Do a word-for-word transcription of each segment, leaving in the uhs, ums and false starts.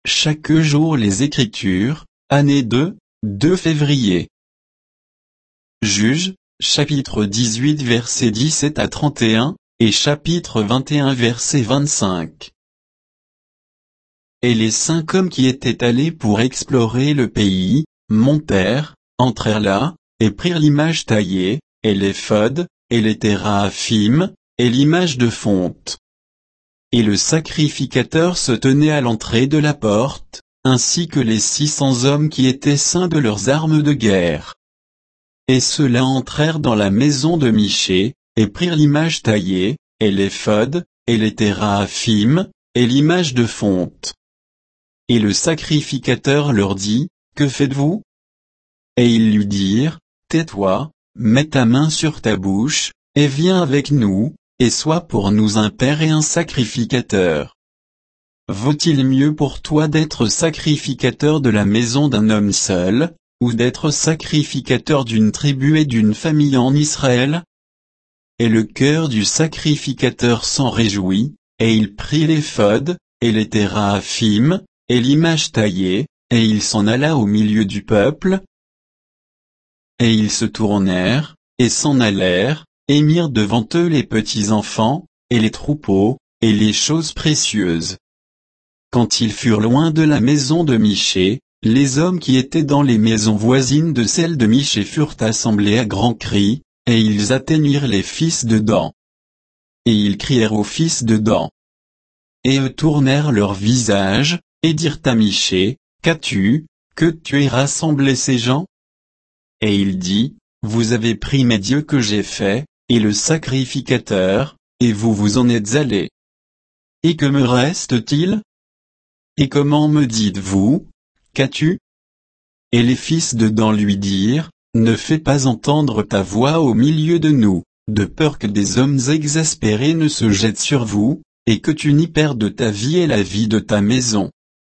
chaque jour les Écritures, année deux, deux février. Juges, chapitre dix-huit versets dix-sept à trente et un, et chapitre vingt et un verset vingt-cinq. Et les cinq hommes qui étaient allés pour explorer le pays, montèrent, entrèrent là, et prirent l'image taillée, et l'éphod, et les téraphim, et l'image de fonte. Et le sacrificateur se tenait à l'entrée de la porte, ainsi que les six cents hommes qui étaient ceints de leurs armes de guerre. Et ceux-là entrèrent dans la maison de Michée, et prirent l'image taillée, et l'éphod, et les téraphim, et l'image de fonte. Et le sacrificateur leur dit, que faites-vous? Et ils lui dirent, tais-toi, mets ta main sur ta bouche, et viens avec nous, et sois pour nous un père et un sacrificateur. Vaut-il mieux pour toi d'être sacrificateur de la maison d'un homme seul, ou d'être sacrificateur d'une tribu et d'une famille en Israël? Et le cœur du sacrificateur s'en réjouit, et il prit l'éphod, et les téraphim, et l'image taillée, et il s'en alla au milieu du peuple. Et ils se tournèrent, et s'en allèrent, et mirent devant eux les petits enfants, et les troupeaux, et les choses précieuses. Quand ils furent loin de la maison de Michée, les hommes qui étaient dans les maisons voisines de celle de Michée furent assemblés à grands cris, et ils atteignirent les fils de Dan. Et ils crièrent aux fils de Dan. Et eux tournèrent leur visage, et dirent à Michée, qu'as-tu, que tu aies rassemblé ces gens? Et il dit, vous avez pris mes dieux que j'ai faits, et le sacrificateur, et vous vous en êtes allés. Et que me reste-t-il? Et comment me dites-vous, qu'as-tu? Et les fils de Dan lui dirent, ne fais pas entendre ta voix au milieu de nous, de peur que des hommes exaspérés ne se jettent sur vous, et que tu n'y perdes ta vie et la vie de ta maison.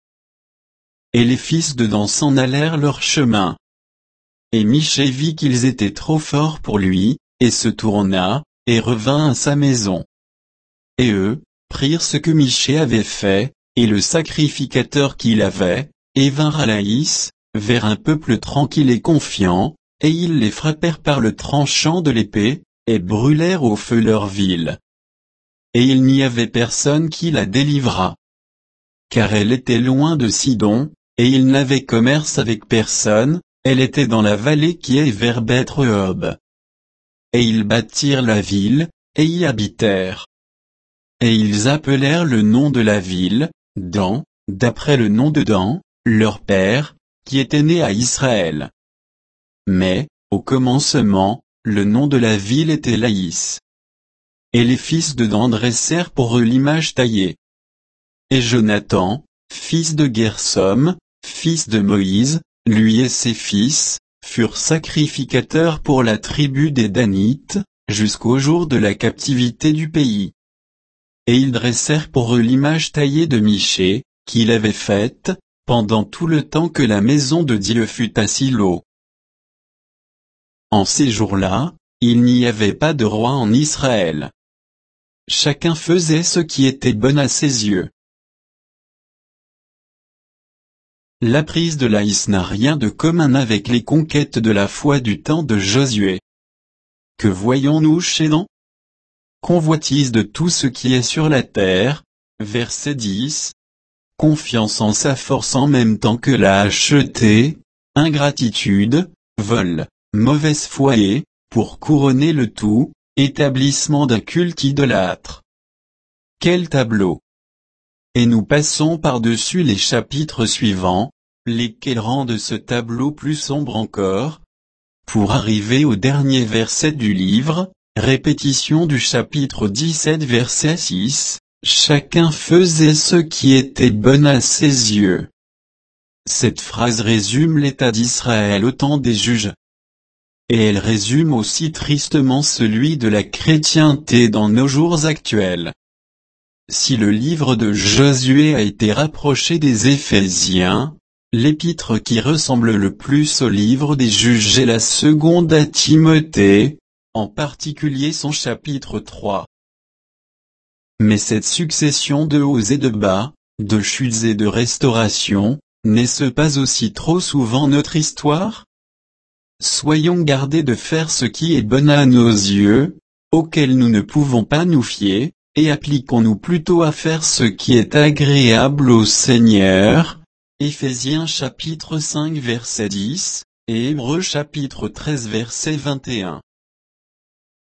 Et les fils de Dan s'en allèrent leur chemin. Et Michée vit qu'ils étaient trop forts pour lui, et se tourna, et revint à sa maison. Et eux, prirent ce que Michée avait fait, et le sacrificateur qu'il avait, et vinrent à Laïs, vers un peuple tranquille et confiant, et ils les frappèrent par le tranchant de l'épée, et brûlèrent au feu leur ville. Et il n'y avait personne qui la délivrât. Car elle était loin de Sidon, et ils n'avaient commerce avec personne, elle était dans la vallée qui est vers Beth-Rehob. Et ils bâtirent la ville, et y habitèrent. Et ils appelèrent le nom de la ville, Dan, d'après le nom de Dan, leur père, qui était né à Israël. Mais, au commencement, le nom de la ville était Laïs. Et les fils de Dan dressèrent pour eux l'image taillée. Et Jonathan, fils de Gersom, fils de Moïse, lui et ses fils, furent sacrificateurs pour la tribu des Danites, jusqu'au jour de la captivité du pays. Et ils dressèrent pour eux l'image taillée de Michée, qu'il avait faite, pendant tout le temps que la maison de Dieu fut à Silo. En ces jours-là, il n'y avait pas de roi en Israël. Chacun faisait ce qui était bon à ses yeux. La prise de Laïs n'a rien de commun avec les conquêtes de la foi du temps de Josué. Que voyons-nous chez Dan? Convoitise de tout ce qui est sur la terre, verset dix. Confiance en sa force en même temps que lâcheté, ingratitude, vol, mauvaise foi et, pour couronner le tout, établissement d'un culte idolâtre. Quel tableau! Et nous passons par-dessus les chapitres suivants, lesquels rendent ce tableau plus sombre encore, pour arriver au dernier verset du livre, répétition du chapitre dix-sept verset six, chacun faisait ce qui était bon à ses yeux. Cette phrase résume l'état d'Israël au temps des juges. Et elle résume aussi tristement celui de la chrétienté dans nos jours actuels. Si le livre de Josué a été rapproché des Éphésiens, l'épître qui ressemble le plus au livre des Juges est la seconde à Timothée, en particulier son chapitre trois. Mais cette succession de hauts et de bas, de chutes et de restaurations, n'est-ce pas aussi trop souvent notre histoire? Soyons gardés de faire ce qui est bon à nos yeux, auquel nous ne pouvons pas nous fier, et appliquons-nous plutôt à faire ce qui est agréable au Seigneur. Éphésiens chapitre cinq verset dix, et Hébreux chapitre treize verset vingt et un.